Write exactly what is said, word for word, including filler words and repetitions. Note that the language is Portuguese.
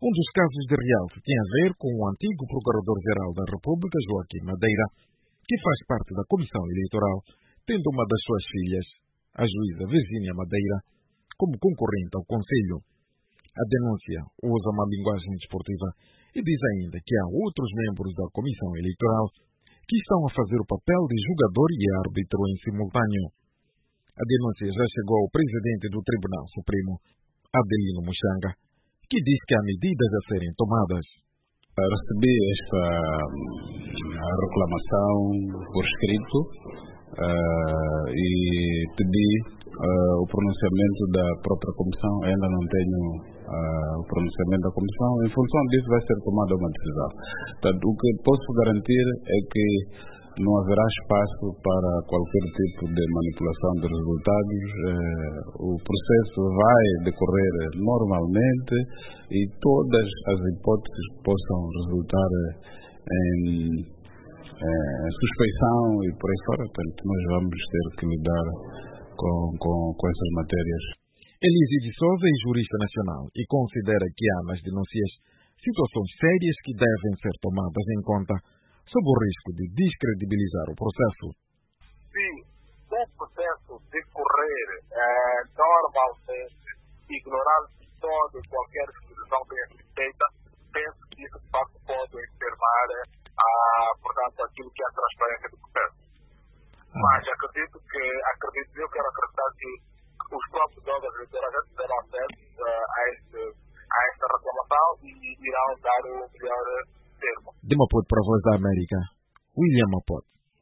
Um dos casos de realce tem a ver com o antigo Procurador-Geral da República, Joaquim Madeira, que faz parte da Comissão Eleitoral, tendo uma das suas filhas, a juíza Virgínia Madeira, como concorrente ao Conselho. A denúncia usa uma linguagem desportiva e diz ainda que há outros membros da Comissão Eleitoral que estão a fazer o papel de julgador e árbitro em simultâneo. A denúncia já chegou ao presidente do Tribunal Supremo, Adelino Muxanga, que diz que há medidas a serem tomadas. Recebi esta reclamação por escrito uh, e pedi uh, o pronunciamento da própria comissão. Ainda não tenho uh, o pronunciamento da comissão. Em função disso vai ser tomada uma decisão. Portanto, o que posso garantir é que não haverá espaço para qualquer tipo de manipulação de resultados. Eh, o processo vai decorrer normalmente e todas as hipóteses possam resultar em, em suspeição e por aí fora. Portanto, nós vamos ter que lidar com, com, com essas matérias. Elísio de Souza é jurista nacional e considera que há nas denúncias situações sérias que devem ser tomadas em conta sob o risco de descredibilizar o processo. Se o processo decorrer eh, normalmente, ignorando toda e qualquer decisão tenha sido feita, penso que isso de facto pode enfermar ah, portanto, aquilo que é a transparência do processo. Ah. Mas acredito que, acredito, eu quero acreditar que os próprios órgãos eleitorais terão acesso uh, a, este, a esta reclamação e irão dar o melhor termo. De Maputo para a Voz da América, William Maputo.